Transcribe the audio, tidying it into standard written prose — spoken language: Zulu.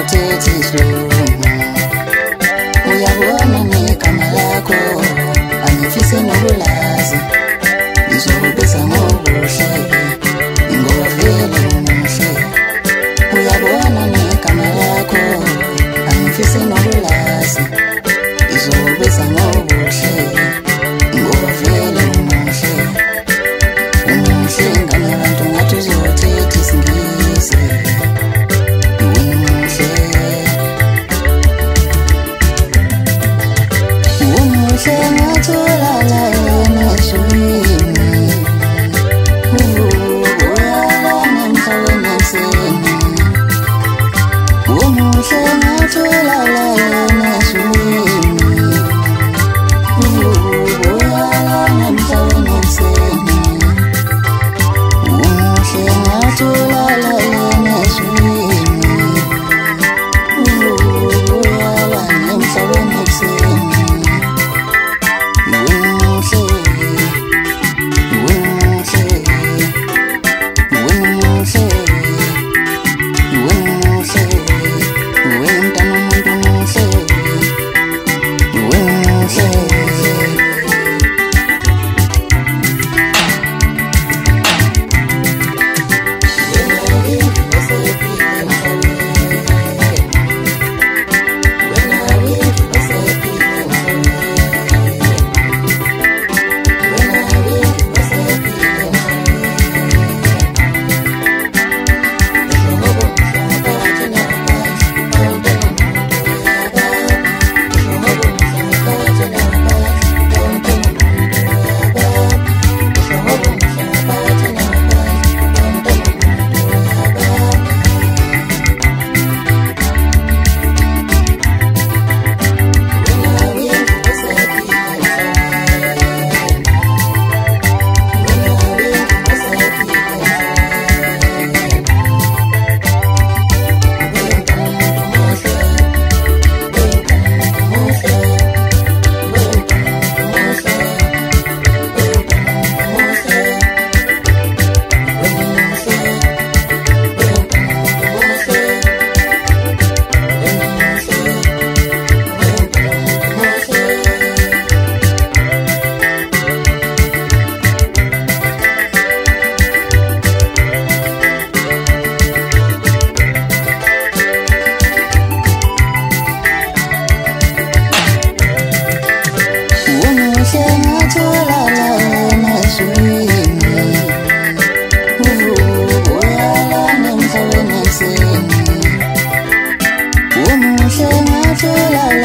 uzothetha isiLungu. Uyabona negama lakho angifisi nokulazi, ngizokubiza ngobuhle ngoba vele umuhle. Uyabona negama lakho angifisi nokulazi, ngizokubiza ngobuhle ngoba vele umuhle. Umuhle ngane abantu ngathi uzothetha isiNgisi. Sengatholala emazwini, uyalana emhlabeni ekseni. Umuhle ngatholala emazwini, uyalana emhlabeni ekseni. Umuhle ngatholala emazwini, uyalana emhlabeni ekseni. Umuhle ngatholala